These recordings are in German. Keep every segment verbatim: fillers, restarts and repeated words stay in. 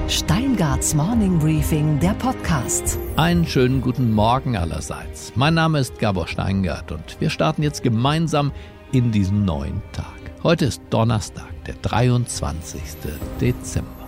Steingarts Morning Briefing, der Podcast. Einen schönen guten Morgen allerseits. Mein Name ist Gabor Steingart und wir starten jetzt gemeinsam in diesen neuen Tag. Heute ist Donnerstag, der dreiundzwanzigste Dezember.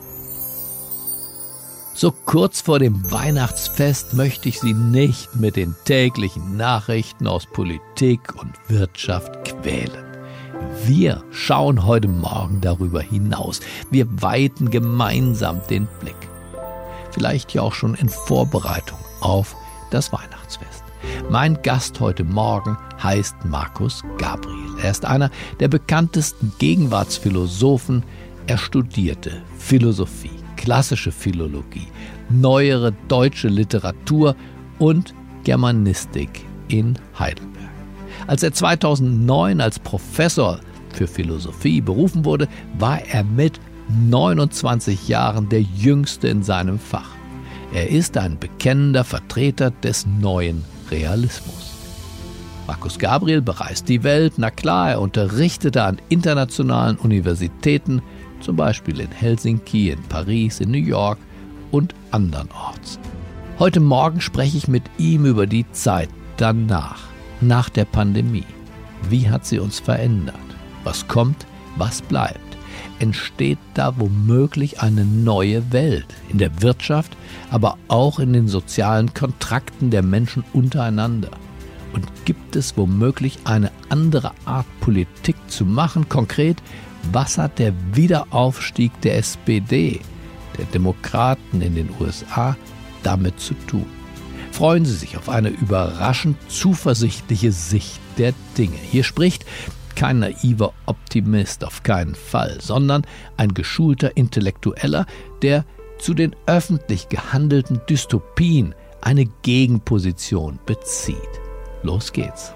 So kurz vor dem Weihnachtsfest möchte ich Sie nicht mit den täglichen Nachrichten aus Politik und Wirtschaft quälen. Wir schauen heute Morgen darüber hinaus. Wir weiten gemeinsam den Blick. Vielleicht ja auch schon in Vorbereitung auf das Weihnachtsfest. Mein Gast heute Morgen heißt Markus Gabriel. Er ist einer der bekanntesten Gegenwartsphilosophen. Er studierte Philosophie, klassische Philologie, neuere deutsche Literatur und Germanistik in Heidelberg. Als er zweitausendneun als Professor für Philosophie berufen wurde, war er mit neunundzwanzig Jahren der Jüngste in seinem Fach. Er ist ein bekennender Vertreter des neuen Realismus. Markus Gabriel bereist die Welt. Na klar, er unterrichtete an internationalen Universitäten, zum Beispiel in Helsinki, in Paris, in New York und andernorts. Heute Morgen spreche ich mit ihm über die Zeit danach. Nach der Pandemie. Wie hat sie uns verändert? Was kommt, was bleibt? Entsteht da womöglich eine neue Welt in der Wirtschaft, aber auch in den sozialen Kontrakten der Menschen untereinander? Und gibt es womöglich eine andere Art, Politik zu machen? Konkret, was hat der Wiederaufstieg der S P D, der Demokraten in den U S A, damit zu tun? Freuen Sie sich auf eine überraschend zuversichtliche Sicht der Dinge. Hier spricht kein naiver Optimist, auf keinen Fall, sondern ein geschulter Intellektueller, der zu den öffentlich gehandelten Dystopien eine Gegenposition bezieht. Los geht's.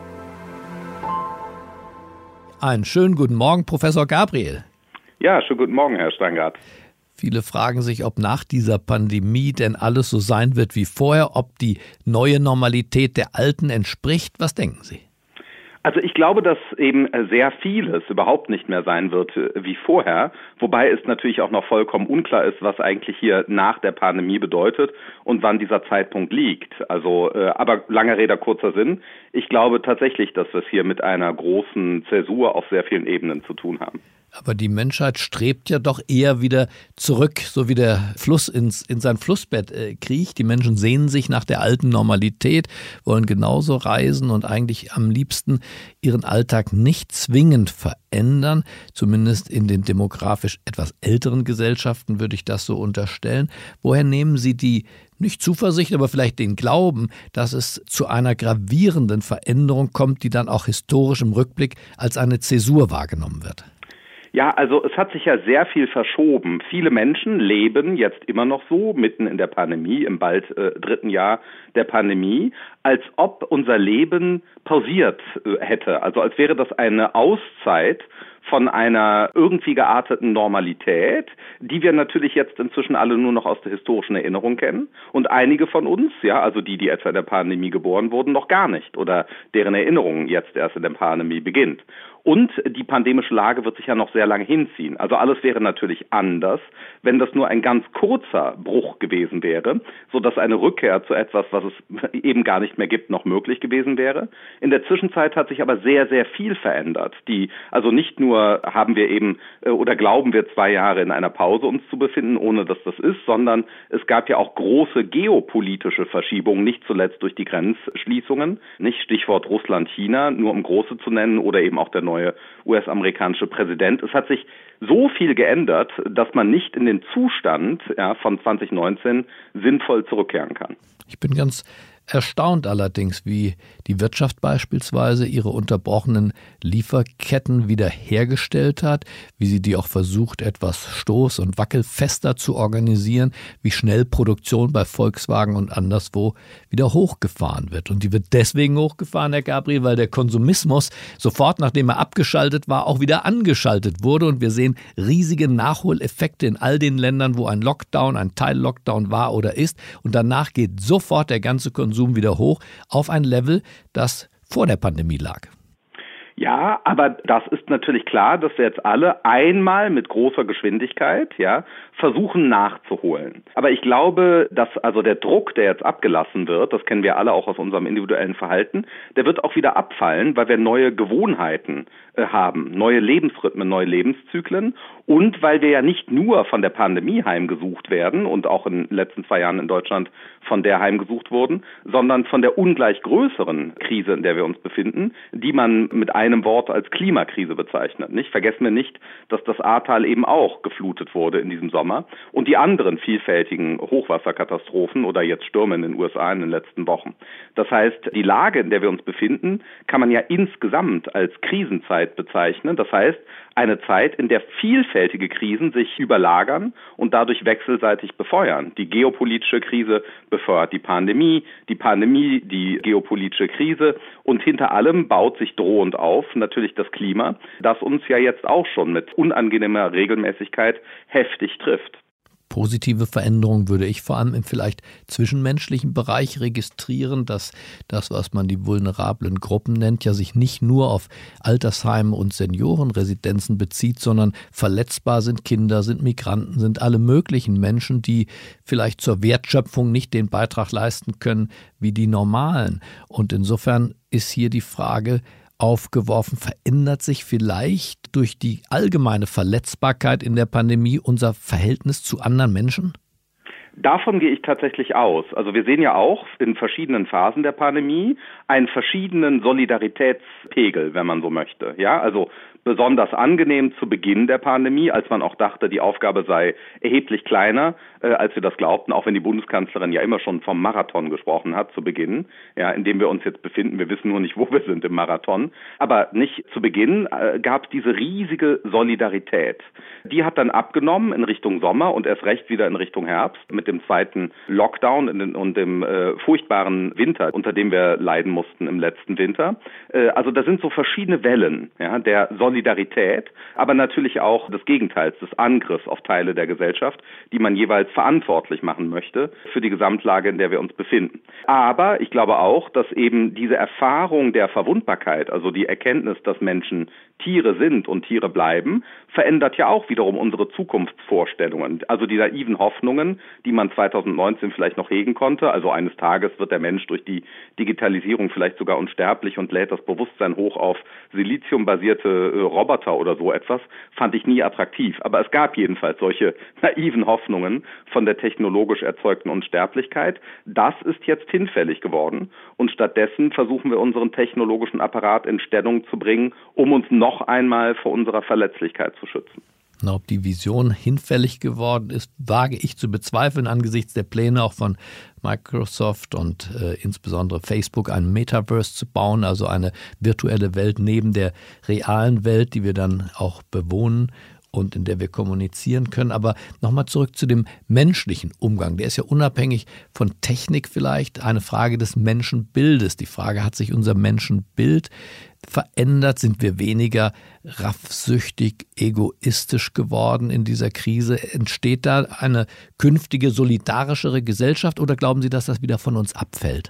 Einen schönen guten Morgen, Professor Gabriel. Ja, schönen guten Morgen, Herr Steingart. Viele fragen sich, ob nach dieser Pandemie denn alles so sein wird wie vorher, ob die neue Normalität der alten entspricht. Was denken Sie? Also ich glaube, dass eben sehr vieles überhaupt nicht mehr sein wird wie vorher, wobei es natürlich auch noch vollkommen unklar ist, was eigentlich hier nach der Pandemie bedeutet und wann dieser Zeitpunkt liegt. Also, äh, aber langer Rede, kurzer Sinn. Ich glaube tatsächlich, dass wir es hier mit einer großen Zäsur auf sehr vielen Ebenen zu tun haben. Aber die Menschheit strebt ja doch eher wieder zurück, so wie der Fluss ins, in sein Flussbett äh, kriecht. Die Menschen sehnen sich nach der alten Normalität, wollen genauso reisen und eigentlich am liebsten ihren Alltag nicht zwingend verändern. Zumindest in den demografisch etwas älteren Gesellschaften würde ich das so unterstellen. Woher nehmen Sie die, nicht Zuversicht, aber vielleicht den Glauben, dass es zu einer gravierenden Veränderung kommt, die dann auch historisch im Rückblick als eine Zäsur wahrgenommen wird? Ja, also es hat sich ja sehr viel verschoben. Viele Menschen leben jetzt immer noch so, mitten in der Pandemie, im bald äh, dritten Jahr der Pandemie, als ob unser Leben pausiert äh, hätte. Also als wäre das eine Auszeit von einer irgendwie gearteten Normalität, die wir natürlich jetzt inzwischen alle nur noch aus der historischen Erinnerung kennen und einige von uns, ja, also die, die etwa in der Pandemie geboren wurden, noch gar nicht oder deren Erinnerung jetzt erst in der Pandemie beginnt. Und die pandemische Lage wird sich ja noch sehr lange hinziehen. Also alles wäre natürlich anders, wenn das nur ein ganz kurzer Bruch gewesen wäre, sodass eine Rückkehr zu etwas, was es eben gar nicht mehr gibt, noch möglich gewesen wäre. In der Zwischenzeit hat sich aber sehr, sehr viel verändert. Die, also nicht nur haben wir eben oder glauben wir zwei Jahre in einer Pause uns zu befinden, ohne dass das ist, sondern es gab ja auch große geopolitische Verschiebungen, nicht zuletzt durch die Grenzschließungen. Nicht Stichwort Russland, China, nur um große zu nennen, oder eben auch der neue U S-amerikanische Präsident. Es hat sich so viel geändert, dass man nicht in den Zustand ja, von zwanzig neunzehn sinnvoll zurückkehren kann. Ich bin ganz erstaunt allerdings, wie die Wirtschaft beispielsweise ihre unterbrochenen Lieferketten wiederhergestellt hat, wie sie die auch versucht, etwas stoß- und wackelfester zu organisieren, wie schnell Produktion bei Volkswagen und anderswo wieder hochgefahren wird. Und die wird deswegen hochgefahren, Herr Gabriel, weil der Konsumismus sofort, nachdem er abgeschaltet war, auch wieder angeschaltet wurde. Und wir sehen riesige Nachholeffekte in all den Ländern, wo ein Lockdown, ein Teil-Lockdown war oder ist. Und danach geht sofort der ganze Konsum wieder hoch auf ein Level, das vor der Pandemie lag. Ja, Ja, aber das ist natürlich klar, dass wir jetzt alle einmal mit großer Geschwindigkeit, ja, versuchen nachzuholen. Aber ich glaube, dass also der Druck, der jetzt abgelassen wird, das kennen wir alle auch aus unserem individuellen Verhalten, der wird auch wieder abfallen, weil wir neue Gewohnheiten äh, haben, neue Lebensrhythmen, neue Lebenszyklen und weil wir ja nicht nur von der Pandemie heimgesucht werden und auch in den letzten zwei Jahren in Deutschland von der heimgesucht wurden, sondern von der ungleich größeren Krise, in der wir uns befinden, die man mit einem Wort als Klimakrise bezeichnet. Nicht? Vergessen wir nicht, dass das Ahrtal eben auch geflutet wurde in diesem Sommer und die anderen vielfältigen Hochwasserkatastrophen oder jetzt Stürme in den U S A in den letzten Wochen. Das heißt, die Lage, in der wir uns befinden, kann man ja insgesamt als Krisenzeit bezeichnen. Das heißt, eine Zeit, in der vielfältige Krisen sich überlagern und dadurch wechselseitig befeuern. Die geopolitische Krise befeuert die Pandemie, die Pandemie die geopolitische Krise und hinter allem baut sich drohend auf natürlich das Klima, das uns ja jetzt auch schon mit unangenehmer Regelmäßigkeit heftig trifft. Positive Veränderungen würde ich vor allem im vielleicht zwischenmenschlichen Bereich registrieren, dass das, was man die vulnerablen Gruppen nennt, ja sich nicht nur auf Altersheime und Seniorenresidenzen bezieht, sondern verletzbar sind Kinder, sind Migranten, sind alle möglichen Menschen, die vielleicht zur Wertschöpfung nicht den Beitrag leisten können wie die Normalen. Und insofern ist hier die Frage aufgeworfen, verändert sich vielleicht durch die allgemeine Verletzbarkeit in der Pandemie unser Verhältnis zu anderen Menschen? Davon gehe ich tatsächlich aus. Also wir sehen ja auch in verschiedenen Phasen der Pandemie einen verschiedenen Solidaritätspegel, wenn man so möchte. Ja, also besonders angenehm zu Beginn der Pandemie, als man auch dachte, die Aufgabe sei erheblich kleiner, äh, als wir das glaubten, auch wenn die Bundeskanzlerin ja immer schon vom Marathon gesprochen hat zu Beginn, ja, in dem wir uns jetzt befinden. Wir wissen nur nicht, wo wir sind im Marathon. Aber nicht zu Beginn äh, gab es diese riesige Solidarität. Die hat dann abgenommen in Richtung Sommer und erst recht wieder in Richtung Herbst mit dem zweiten Lockdown in den, und dem äh, furchtbaren Winter, unter dem wir leiden mussten im letzten Winter. Äh, also da sind so verschiedene Wellen, ja, der Solidarität, aber natürlich auch des Gegenteils, des Angriffs auf Teile der Gesellschaft, die man jeweils verantwortlich machen möchte für die Gesamtlage, in der wir uns befinden. Aber ich glaube auch, dass eben diese Erfahrung der Verwundbarkeit, also die Erkenntnis, dass Menschen Tiere sind und Tiere bleiben, verändert ja auch wiederum unsere Zukunftsvorstellungen. Also die naiven Hoffnungen, die man zweitausendneunzehn vielleicht noch hegen konnte, also eines Tages wird der Mensch durch die Digitalisierung vielleicht sogar unsterblich und lädt das Bewusstsein hoch auf siliziumbasierte äh, Roboter oder so etwas, fand ich nie attraktiv. Aber es gab jedenfalls solche naiven Hoffnungen von der technologisch erzeugten Unsterblichkeit. Das ist jetzt hinfällig geworden und stattdessen versuchen wir unseren technologischen Apparat in Stellung zu bringen, um uns noch einmal vor unserer Verletzlichkeit zu schützen. Ob die Vision hinfällig geworden ist, wage ich zu bezweifeln angesichts der Pläne auch von Microsoft und äh, insbesondere Facebook, ein Metaverse zu bauen, also eine virtuelle Welt neben der realen Welt, die wir dann auch bewohnen und in der wir kommunizieren können. Aber nochmal zurück zu dem menschlichen Umgang. Der ist ja unabhängig von Technik vielleicht eine Frage des Menschenbildes. Die Frage, hat sich unser Menschenbild verändert? Sind wir weniger raffsüchtig, egoistisch geworden in dieser Krise? Entsteht da eine künftige solidarischere Gesellschaft oder glauben Sie, dass das wieder von uns abfällt?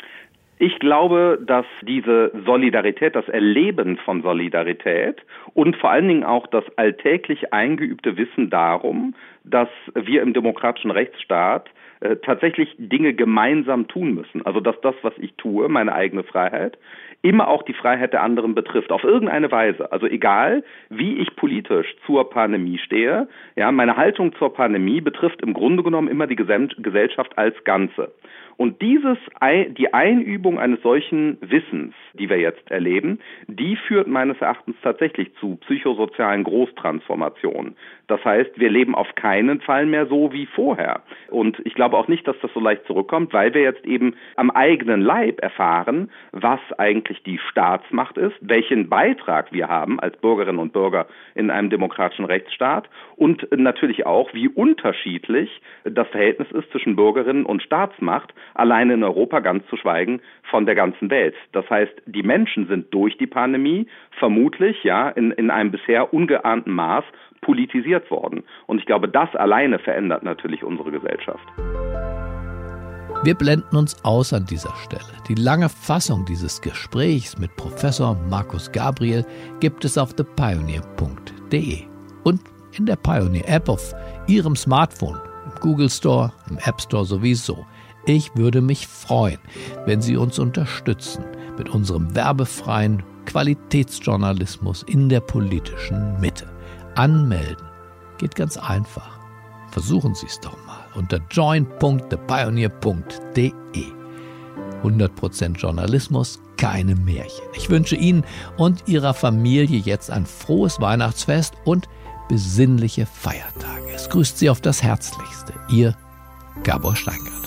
Ich glaube, dass diese Solidarität, das Erleben von Solidarität und vor allen Dingen auch das alltäglich eingeübte Wissen darum, dass wir im demokratischen Rechtsstaat äh, tatsächlich Dinge gemeinsam tun müssen. Also dass das, was ich tue, meine eigene Freiheit, immer auch die Freiheit der anderen betrifft, auf irgendeine Weise. Also egal, wie ich politisch zur Pandemie stehe, ja, meine Haltung zur Pandemie betrifft im Grunde genommen immer die Gesellschaft als Ganze. Und dieses, die Einübung eines solchen Wissens, die wir jetzt erleben, die führt meines Erachtens tatsächlich zu psychosozialen Großtransformationen. Das heißt, wir leben auf keinen Fall mehr so wie vorher. Und ich glaube auch nicht, dass das so leicht zurückkommt, weil wir jetzt eben am eigenen Leib erfahren, was eigentlich die Staatsmacht ist, welchen Beitrag wir haben als Bürgerinnen und Bürger in einem demokratischen Rechtsstaat und natürlich auch, wie unterschiedlich das Verhältnis ist zwischen Bürgerinnen und Staatsmacht, alleine in Europa, ganz zu schweigen von der ganzen Welt. Das heißt, die Menschen sind durch die Pandemie vermutlich ja in, in einem bisher ungeahnten Maß politisiert worden. Und ich glaube, das alleine verändert natürlich unsere Gesellschaft. Wir blenden uns aus an dieser Stelle. Die lange Fassung dieses Gesprächs mit Professor Markus Gabriel gibt es auf the pioneer punkt de und in der Pioneer-App auf Ihrem Smartphone, im Google Store, im App Store sowieso. Ich würde mich freuen, wenn Sie uns unterstützen mit unserem werbefreien Qualitätsjournalismus in der politischen Mitte. Anmelden geht ganz einfach. Versuchen Sie es doch mal unter join punkt the pioneer punkt de. hundert Prozent Journalismus, keine Märchen. Ich wünsche Ihnen und Ihrer Familie jetzt ein frohes Weihnachtsfest und besinnliche Feiertage. Es grüßt Sie auf das Herzlichste. Ihr Gabor Steingart.